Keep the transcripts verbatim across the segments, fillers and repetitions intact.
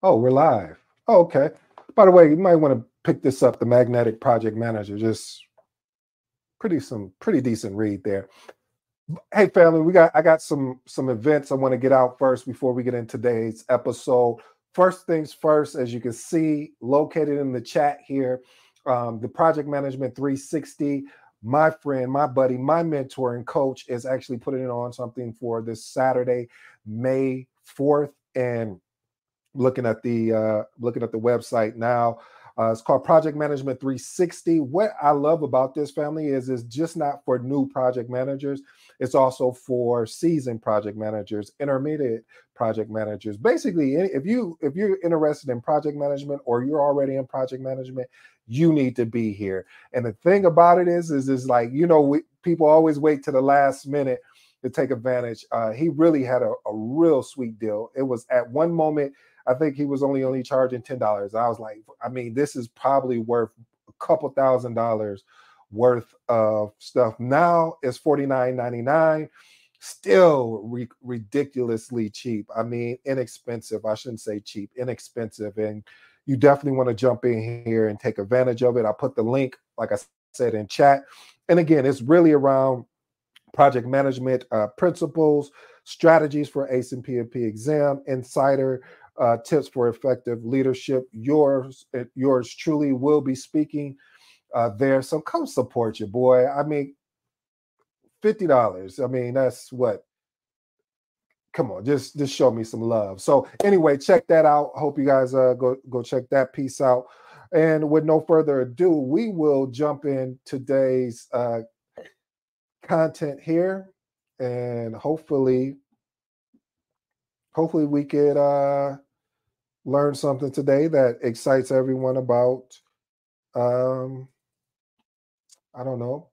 Oh, we're live. Oh, okay. By the way, you might want to pick this up, The Magnetic Project Manager. Just pretty some pretty decent read there. Hey family, we got I got some some events I want to get out first before we get into today's episode. First things first, as you can see, located in the chat here, um, the Project Management three sixty. My friend, my buddy, my mentor and coach is actually putting it on something for this Saturday, May fourth, and looking at the uh, looking at the website now. Uh, it's called Project Management three sixty. What I love about this family is it's just not for new project managers. It's also for seasoned project managers, intermediate project managers. Basically, if you if you're interested in project management or you're already in project management, you need to be here. And the thing about it is, is is like you know, we, people always wait to the last minute to take advantage. Uh, he really had a, a real sweet deal. It was at one moment, I think he was only only charging ten dollars. I was like, I mean, this is probably worth a couple thousand dollars worth of stuff. Now it's forty-nine ninety-nine, still re- ridiculously cheap. I mean, inexpensive. I shouldn't say cheap, inexpensive. And you definitely want to jump in here and take advantage of it. I put the link, like I said, in chat. And again, it's really around project management uh, principles, strategies for A C E and P M P exam, insider uh, tips for effective leadership. Yours, yours truly will be speaking uh, there. So come support your boy. I mean, fifty dollars. I mean, that's what. Come on, just just show me some love. So anyway, check that out. Hope you guys uh, go go check that piece out. And with no further ado, we will jump in today's uh, content here, and hopefully, hopefully we could uh, learn something today that excites everyone about. Um, I don't know,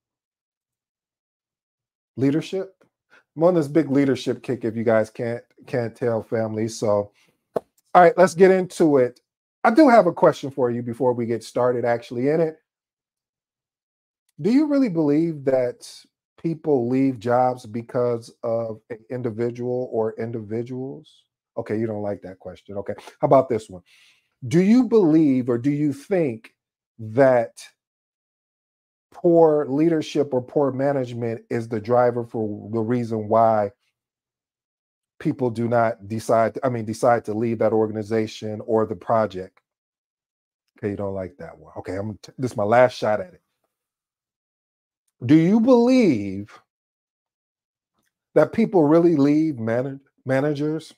leadership. I'm on this big leadership kick, if you guys can't can't tell, family. So, all right, let's get into it. I do have a question for you before we get started. Actually, in it, do you really believe that people leave jobs because of an individual or individuals? Okay, you don't like that question. Okay, how about this one? Do you believe or do you think that poor leadership or poor management is the driver for the reason why people do not decide, I mean, decide to leave that organization or the project? Okay, you don't like that one. Okay, I'm t- this is my last shot at it. Do you believe that people really leave man- managers,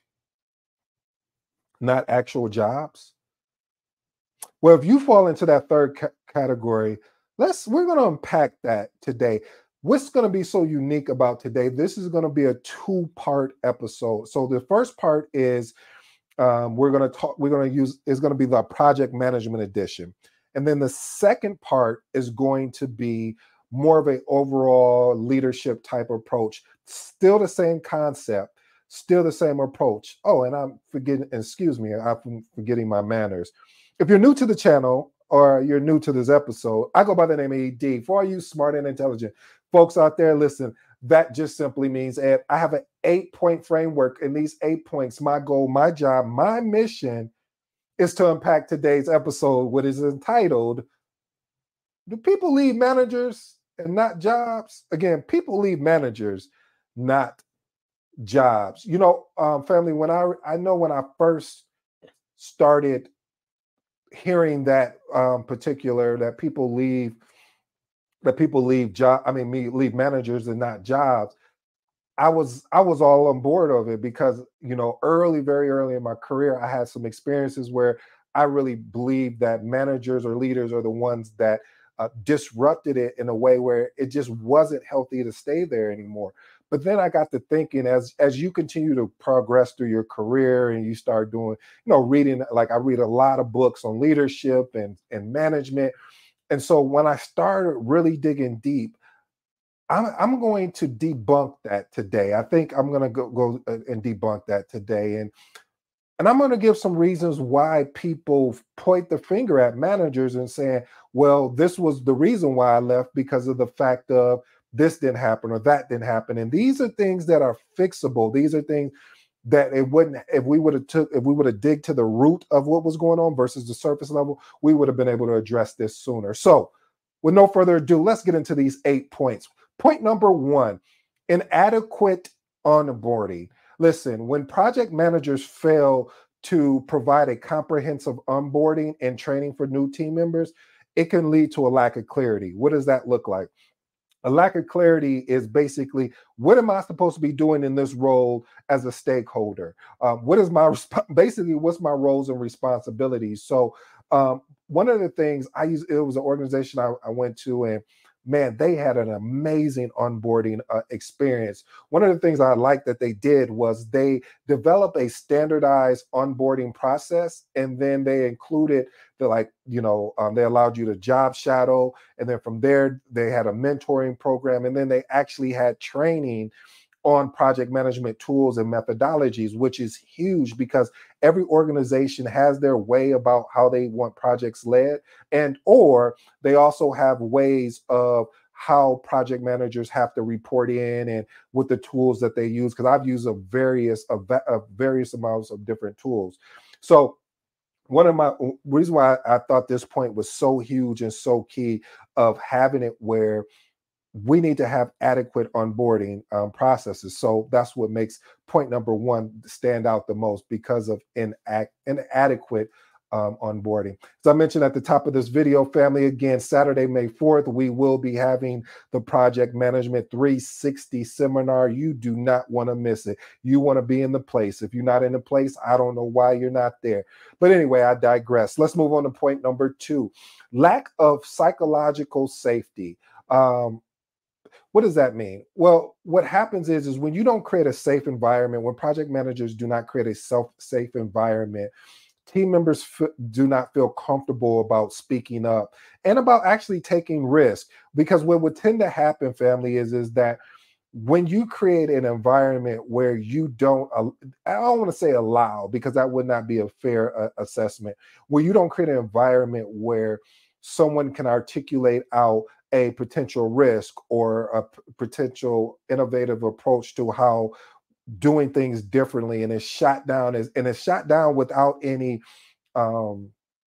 not actual jobs? Well, if you fall into that third ca- category, let's we're going to unpack that today. What's going to be so unique about today? This is going to be a two-part episode. So the first part is um, we're going to talk. We're going to use is going to be the project management edition, and then the second part is going to be more of an overall leadership type approach. Still the same concept, still the same approach. Oh, and I'm forgetting. Excuse me, I'm forgetting my manners. If you're new to the channel or you're new to this episode, I go by the name of E D. For all you smart and intelligent folks out there, listen, that just simply means Ed. I have an eight-point framework. In these eight points, my goal, my job, my mission is to unpack today's episode, what is entitled, Do People Leave Managers and Not Jobs? Again, people leave managers, not jobs. You know, um, family, when I I know when I first started hearing that um, particular that people leave that people leave job I mean me leave managers and not jobs, I was I was all on board of it because you know early very early in my career I had some experiences where I really believed that managers or leaders are the ones that uh, disrupted it in a way where it just wasn't healthy to stay there anymore. But then I got to thinking, as as you continue to progress through your career and you start doing, you know, reading, like I read a lot of books on leadership and, and management. And so when I started really digging deep, I'm, I'm going to debunk that today. I think I'm going to go, go uh, and debunk that today. And and I'm going to give some reasons why people point the finger at managers and saying, well, this was the reason why I left because of the fact of this didn't happen or that didn't happen. And these are things that are fixable. These are things that it wouldn't, if we would have took, if we would have dig to the root of what was going on versus the surface level, we would have been able to address this sooner. So with no further ado, let's get into these eight points. Point number one, inadequate onboarding. Listen, when project managers fail to provide a comprehensive onboarding and training for new team members, it can lead to a lack of clarity. What does that look like? A lack of clarity is basically, what am I supposed to be doing in this role as a stakeholder? Um, what is my, basically, what's my roles and responsibilities? So um, one of the things I use, it was an organization I, I went to, and man, they had an amazing onboarding uh, experience. One of the things I liked that they did was they developed a standardized onboarding process, and then they included the, like, you know, um, they allowed you to job shadow, and then from there they had a mentoring program, and then they actually had training on project management tools and methodologies, which is huge because every organization has their way about how they want projects led, and or they also have ways of how project managers have to report in and with the tools that they use. Because I've used a various of various amounts of different tools. So one of my reason why I thought this point was so huge and so key of having it where we need to have adequate onboarding um, processes. So that's what makes point number one stand out the most, because of inac- inadequate um, onboarding. As I mentioned at the top of this video, family, again, Saturday, May fourth, we will be having the Project Management three sixty seminar. You do not want to miss it. You want to be in the place. If you're not in the place, I don't know why you're not there. But anyway, I digress. Let's move on to point number two, lack of psychological safety. Um, What does that mean? Well, what happens is, is when you don't create a safe environment, when project managers do not create a self-safe environment, team members f- do not feel comfortable about speaking up and about actually taking risk. Because what would tend to happen, family, is, is that when you create an environment where you don't, uh, I don't want to say allow, because that would not be a fair uh, assessment, where you don't create an environment where someone can articulate out a potential risk or a p- potential innovative approach to how doing things differently, and it's shot down as and it's shot down without any um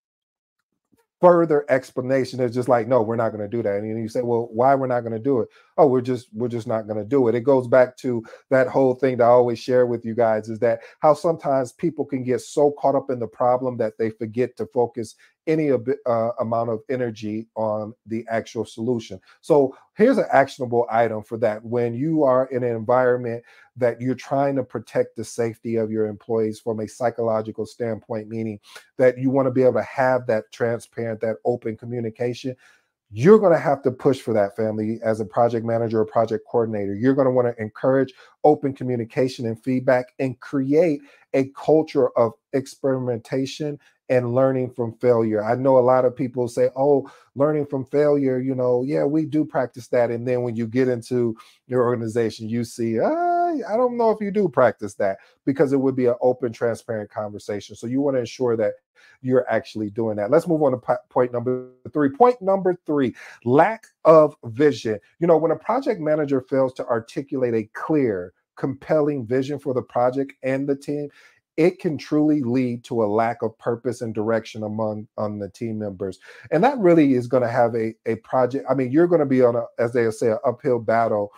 further explanation. Is just like, no, we're not going to do that. And you say, well, why we're not going to do it? Oh, we're just we're just not going to do it. It goes back to that whole thing that I always share with you guys, is that how sometimes people can get so caught up in the problem that they forget to focus any a bit, uh, amount of energy on the actual solution. So here's an actionable item for that. When you are in an environment that you're trying to protect the safety of your employees from a psychological standpoint, meaning that you want to be able to have that transparent, that open communication, you're going to have to push for that, family. As a project manager or project coordinator, you're going to want to encourage open communication and feedback, and create a culture of experimentation and learning from failure. I know a lot of people say, oh, learning from failure, you know, yeah, we do practice that. And then when you get into your organization, you see, ah, I don't know if you do practice that, because it would be an open, transparent conversation. So you want to ensure that you're actually doing that. Let's move on to po- point number three. Point number three, lack of vision. You know, when a project manager fails to articulate a clear, compelling vision for the project and the team, it can truly lead to a lack of purpose and direction among on the team members. And that really is going to have a, a project. I mean, you're going to be on a, as they say, an uphill battle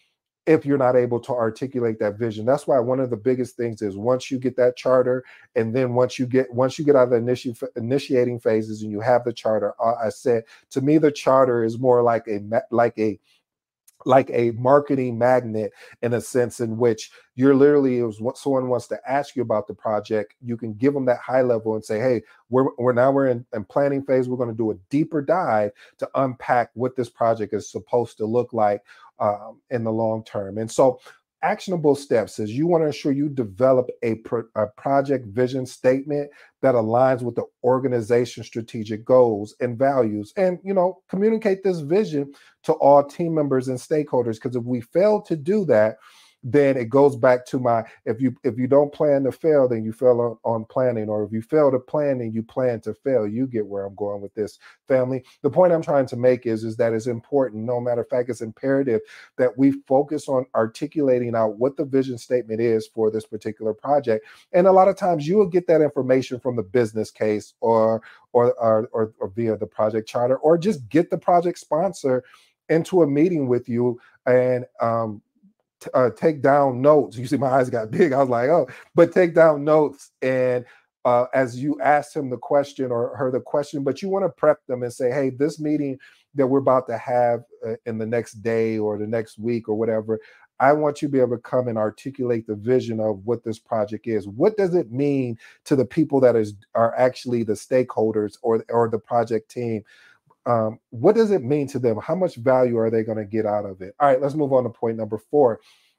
if you're not able to articulate that vision. That's why one of the biggest things is, once you get that charter, and then once you get once you get out of the initi- initiating phases and you have the charter, uh, I said, to me, the charter is more like a like a like a marketing magnet, in a sense in which you're literally, if someone wants to ask you about the project, you can give them that high level and say, hey, we're, we're now we're in, in planning phase. We're going to do a deeper dive to unpack what this project is supposed to look like um, in the long term. And so actionable steps is, you want to ensure you develop a, pro, a project vision statement that aligns with the organization's strategic goals and values, and, you know, communicate this vision to all team members and stakeholders. Because if we fail to do that, then it goes back to my, if you if you don't plan to fail, then you fail on, on planning, or if you fail to plan, then you plan to fail. You get where I'm going with this, family. The point I'm trying to make is, is that it's important, no matter of fact, it's imperative that we focus on articulating out what the vision statement is for this particular project. And a lot of times you will get that information from the business case, or or or, or, or via the project charter, or just get the project sponsor into a meeting with you and um, t- uh, take down notes. You see, my eyes got big. I was like, oh, but take down notes. And uh, as you ask him the question or her the question, but you want to prep them and say, hey, this meeting that we're about to have uh, in the next day or the next week or whatever, I want you to be able to come and articulate the vision of what this project is. What does it mean to the people that is are actually the stakeholders or, or the project team? Um, what does it mean to them? How much value are they going to get out of it? All right, let's move on to point number four.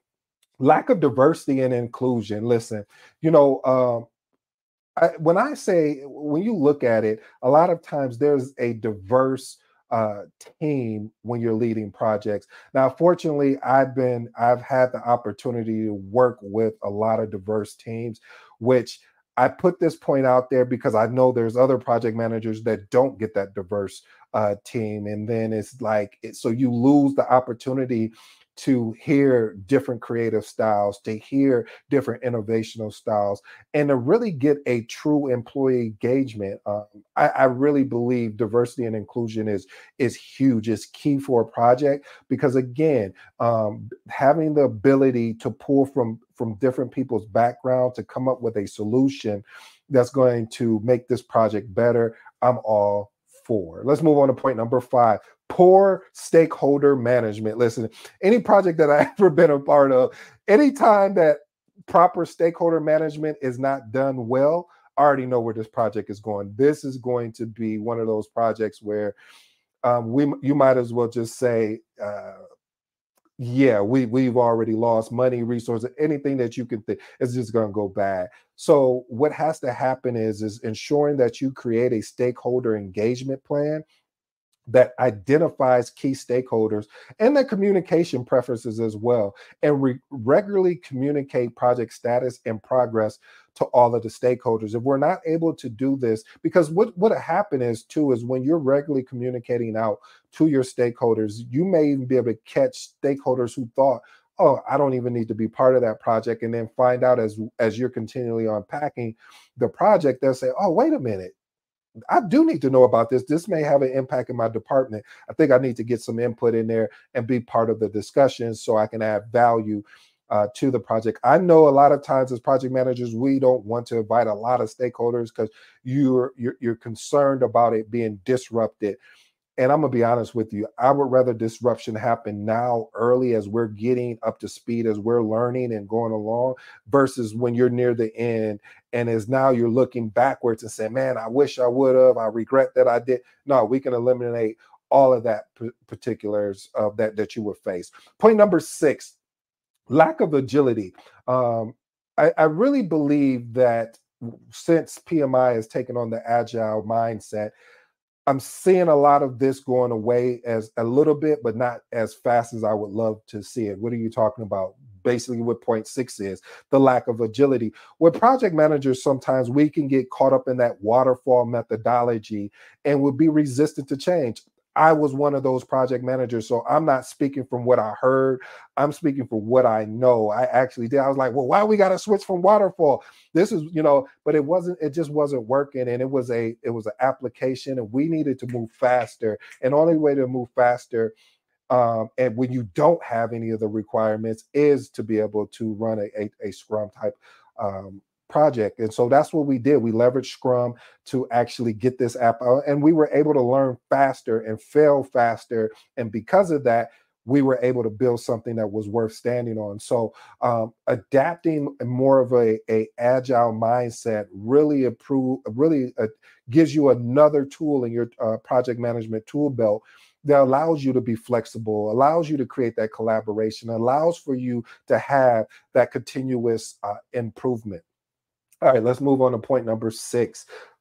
Lack of diversity and inclusion. Listen, you know, um, I, when I say, when you look at it, a lot of times there's a diverse uh, team when you're leading projects. Now, fortunately, I've been, I've had the opportunity to work with a lot of diverse teams, which I put this point out there because I know there's other project managers that don't get that diverse uh, team. And then it's like, it, so you lose the opportunity to hear different creative styles, to hear different innovational styles, and to really get a true employee engagement. Um, I, I really believe diversity and inclusion is is huge. It's key for a project because, again, um, having the ability to pull from from different people's background to come up with a solution that's going to make this project better, I'm all for. Let's move on to point number five. Poor stakeholder management. Listen, any project that I've ever been a part of, anytime that proper stakeholder management is not done well, I already know where this project is going. This is going to be one of those projects where um, we you might as well just say, uh, yeah, we we've already lost money, resources, anything that you can think. It's just going to go bad. So what has to happen is is ensuring that you create a stakeholder engagement plan that identifies key stakeholders and their communication preferences as well, and re- regularly communicate project status and progress to all of the stakeholders. If we're not able to do this, because what what happen is too is when you're regularly communicating out to your stakeholders, you may even be able to catch stakeholders who thought, oh, I don't even need to be part of that project, and then find out as as you're continually unpacking the project, they'll say, oh, wait a minute, I do need to know about this. This may have an impact in my department. I think I need to get some input in there and be part of the discussion so I can add value uh, to the project. I know a lot of times as project managers, we don't want to invite a lot of stakeholders because you're, you're you're concerned about it being disrupted. And I'm gonna be honest with you, I would rather disruption happen now early as we're getting up to speed, as we're learning and going along, versus when you're near the end and as now you're looking backwards and saying, man, I wish I would have, I regret that I did. No, we can eliminate all of that p- particulars of that that you would face. Point number six, lack of agility. Um, I, I really believe that since P M I has taken on the agile mindset, I'm seeing a lot of this going away as a little bit, but not as fast as I would love to see it. What are you talking about? Basically, what point six is the lack of agility. With project managers, sometimes we can get caught up in that waterfall methodology and would be resistant to change. I was one of those project managers, so I'm not speaking from what I heard. I'm speaking from what I know. I actually did. I was like, well, why we got to switch from waterfall? This is, you know, but it wasn't, it just wasn't working. And it was a, it was an application and we needed to move faster. And the only way to move faster, um, and when you don't have any of the requirements, is to be able to run a, a, a Scrum type um, project. And so that's what we did. We leveraged Scrum to actually get this app out, and we were able to learn faster and fail faster. And because of that, we were able to build something that was worth standing on. So um, adapting more of a, a agile mindset really improve, really uh, gives you another tool in your uh, project management tool belt that allows you to be flexible, allows you to create that collaboration, allows for you to have that continuous uh, improvement. All right, let's move on to point number six.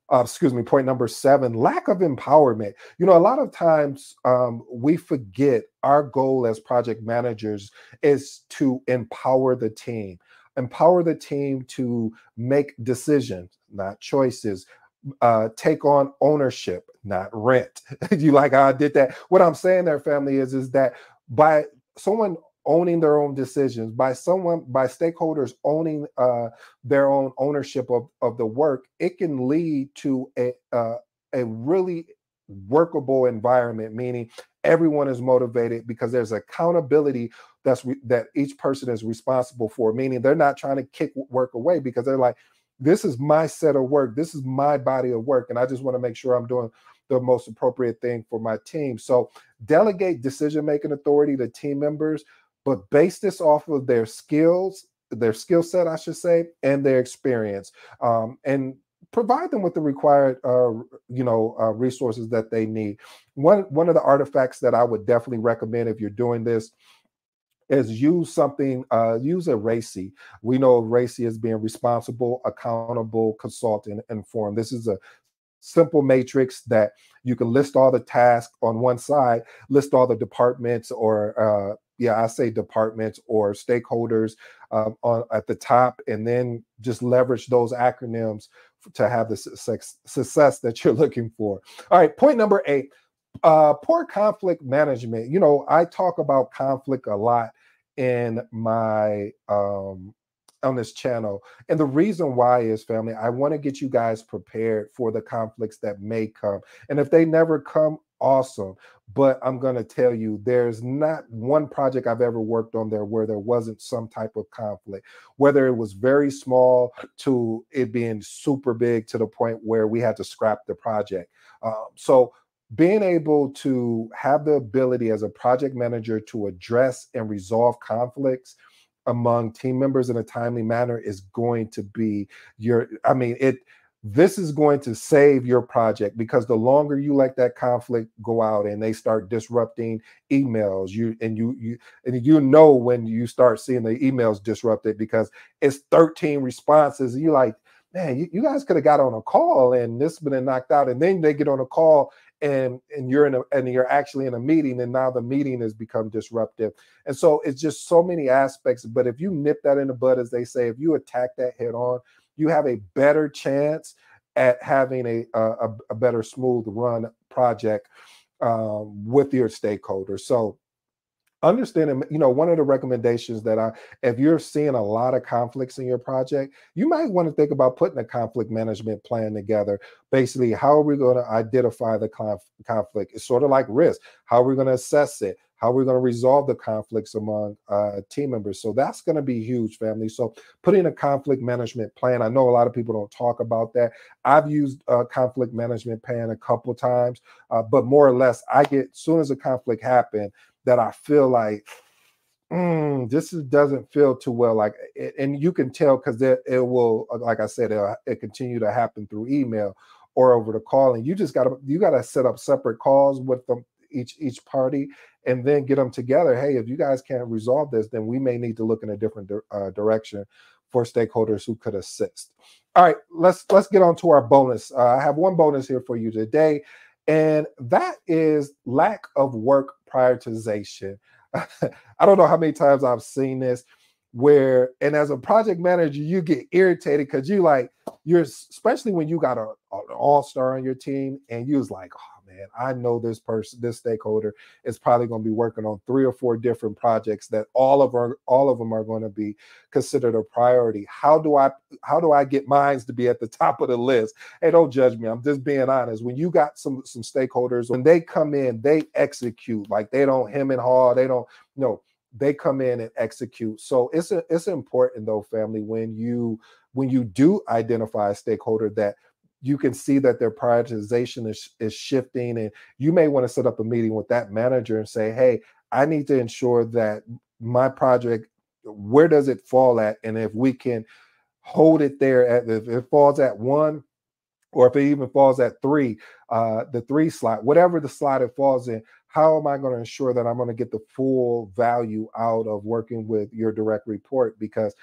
uh, excuse me, point number seven, lack of empowerment. You know, a lot of times um, we forget our goal as project managers is to empower the team, empower the team to make decisions, not choices, uh, take on ownership, not rent. You like how I did that? What I'm saying there, family, is is that by someone owning their own decisions, by someone, by stakeholders owning uh, their own ownership of, of the work, it can lead to a uh, a really workable environment, meaning everyone is motivated because there's accountability that's re- that each person is responsible for, meaning they're not trying to kick work away because they're like, this is my set of work, this is my body of work, and I just want to make sure I'm doing the most appropriate thing for my team. So delegate decision making authority to team members, but base this off of their skills, their skill set, I should say, and their experience, um, and provide them with the required, uh, you know, uh, resources that they need. One one of the artifacts that I would definitely recommend if you're doing this is use something, uh, use a RACI. We know RACI is being responsible, accountable, consultant, informed. This is a simple matrix that you can list all the tasks on one side, list all the departments or uh, yeah, I say departments or stakeholders um, on at the top, and then just leverage those acronyms to have the success, success that you're looking for. All right, point number eight, uh, poor conflict management. You know, I talk about conflict a lot in my um, on this channel, and the reason why is, family, I want to get you guys prepared for the conflicts that may come, and if they never come, awesome. But I'm going to tell you, there's not one project I've ever worked on there where there wasn't some type of conflict, whether it was very small to it being super big to the point where we had to scrap the project. Um, so being able to have the ability as a project manager to address and resolve conflicts among team members in a timely manner is going to be your, I mean, it, this is going to save your project, because the longer you let that conflict go out and they start disrupting emails, you and you you and you know when you start seeing the emails disrupted because it's thirteen responses, and you're like, man, you, you guys could have got on a call and this been knocked out, and then they get on a call and and you're in a and you're actually in a meeting, and now the meeting has become disruptive. And so it's just so many aspects. But if you nip that in the bud, as they say, if you attack that head on, you have a better chance at having a a, a better smooth run project um, with your stakeholders. So understanding, you know, one of the recommendations that I, if you're seeing a lot of conflicts in your project, you might want to think about putting a conflict management plan together. Basically, how are we going to identify the conf- conflict? It's sort of like risk. How are we going to assess it? How are we going to resolve the conflicts among uh, team members? So that's going to be huge, family. So putting a conflict management plan. I know a lot of people don't talk about that. I've used a conflict management plan a couple times, uh, but more or less, I get, as soon as a conflict happens, that I feel like mm, this is, doesn't feel too well. Like, and you can tell because it, it will, like I said, it'll, it continue to happen through email or over the call, and you just gotta you gotta set up separate calls with them, each each party, and then get them together. Hey, if you guys can't resolve this, then we may need to look in a different uh, direction for stakeholders who could assist. All right, let's let's get on to our bonus. Uh, I have one bonus here for you today, and that is lack of work prioritization. I don't know how many times I've seen this where, and as a project manager, you get irritated because you like, you're, especially when you got a, an all-star on your team and you was like, oh man, I know this person, this stakeholder is probably going to be working on three or four different projects that all of our, all of them are going to be considered a priority. How do I, how do I get mine to be at the top of the list? Hey, don't judge me. I'm just being honest. When you got some, some stakeholders, when they come in, they execute, like they don't hem and haw. They don't, you know, they come in and execute. So it's a, it's important though, family, when you when you do identify a stakeholder that you can see that their prioritization is, is shifting, and you may want to set up a meeting with that manager and say, hey, I need to ensure that my project, where does it fall at? And if we can hold it there, at, if it falls at one, or if it even falls at three, uh, the three slot, whatever the slot it falls in, how am I going to ensure that I'm going to get the full value out of working with your direct report? Because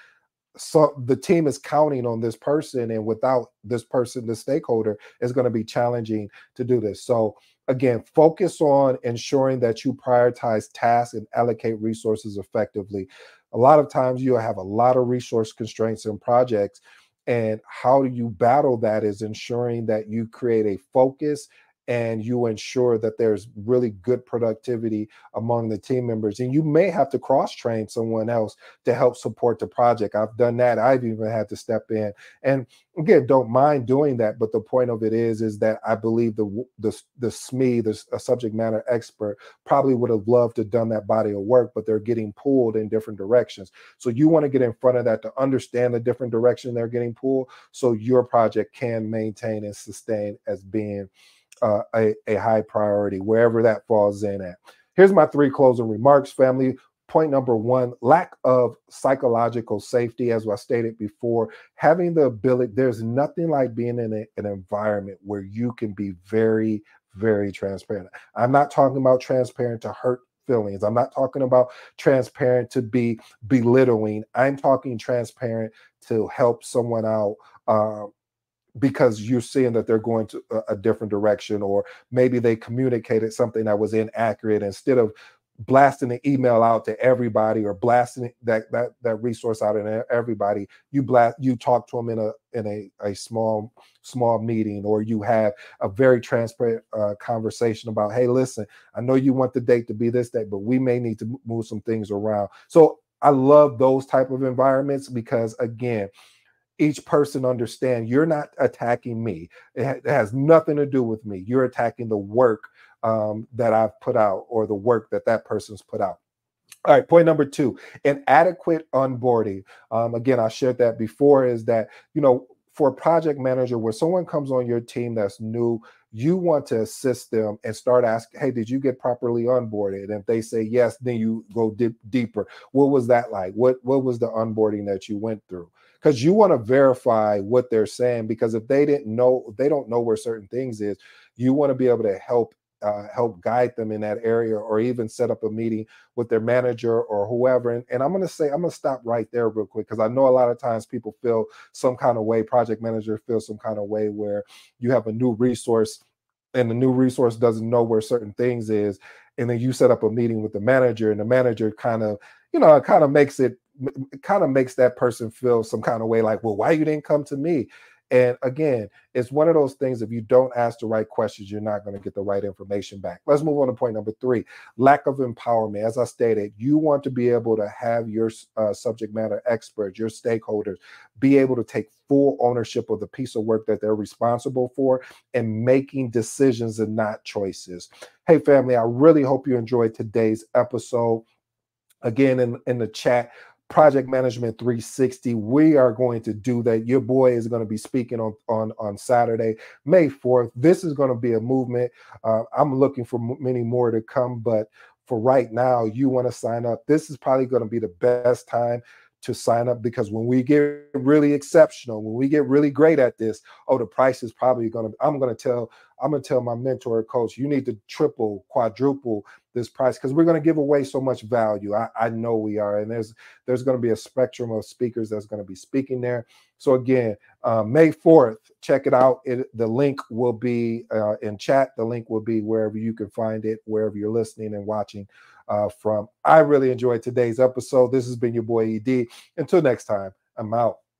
so the team is counting on this person, and without this person, the stakeholder, is going to be challenging to do this. So again, focus on ensuring that you prioritize tasks and allocate resources effectively. A lot of times you'll have a lot of resource constraints in projects, and how do you battle that is ensuring that you create a focus and you ensure that there's really good productivity among the team members. And you may have to cross train someone else to help support the project. I've done that. I've even had to step in. And again, don't mind doing that. But the point of it is, is that I believe the the, the S M E, the a subject matter expert, probably would have loved to have done that body of work, but they're getting pulled in different directions. So you want to get in front of that to understand the different direction they're getting pulled, so your project can maintain and sustain as being Uh, a, a high priority, wherever that falls in at. Here's my three closing remarks, family. Point number one, lack of psychological safety. As I stated before, having the ability, there's nothing like being in a, an environment where you can be very, very transparent. I'm not talking about transparent to hurt feelings. I'm not talking about transparent to be belittling. I'm talking transparent to help someone out, uh, because you're seeing that they're going to a, a different direction, or maybe they communicated something that was inaccurate. Instead of blasting the email out to everybody, or blasting that that that resource out to everybody, you blast you talk to them in a in a, a small small meeting, or you have a very transparent uh, conversation about, hey, listen, I know you want the date to be this date, but we may need to move some things around. So I love those type of environments, because again, each person understand you're not attacking me. It, ha- it has nothing to do with me. You're attacking the work um, that I've put out, or the work that that person's put out. All right, point number two, inadequate onboarding. Um, again, I shared that before, is that, you know, for a project manager, where someone comes on your team that's new, you want to assist them and start asking, hey, did you get properly onboarded? And if they say yes, then you go dip deeper. What was that like? What, what was the onboarding that you went through? Because you want to verify what they're saying, because if they didn't know, if they don't know where certain things is, you want to be able to help uh, help guide them in that area, or even set up a meeting with their manager or whoever. And, and I'm going to say, I'm going to stop right there real quick, because I know a lot of times people feel some kind of way, project manager feels some kind of way, where you have a new resource and the new resource doesn't know where certain things is. And then you set up a meeting with the manager, and the manager kind of, you know, it kind of makes it, it kind of makes that person feel some kind of way, like, well, why you didn't come to me? And again, it's one of those things, if you don't ask the right questions, you're not going to get the right information back. Let's move on to point number three, lack of empowerment. As I stated, you want to be able to have your uh, subject matter experts, your stakeholders, be able to take full ownership of the piece of work that they're responsible for, and making decisions and not choices. Hey, family, I really hope you enjoyed today's episode. Again, in, in the chat, Project Management three sixty, we are going to do that. Your boy is going to be speaking on on on Saturday, May fourth. This is going to be a movement. uh, I'm looking for m- many more to come, but for right now, you want to sign up. This is probably going to be the best time to sign up, because when we get really exceptional, when we get really great at this, oh, the price is probably going to, I'm going to tell I'm going to tell my mentor coach, you need to triple, quadruple this price, because we're going to give away so much value. I, I know we are. And there's there's going to be a spectrum of speakers that's going to be speaking there. So again, uh, May fourth, check it out. It, the link will be uh, in chat. The link will be wherever you can find it, wherever you're listening and watching uh, from. I really enjoyed today's episode. This has been your boy E D. Until next time, I'm out.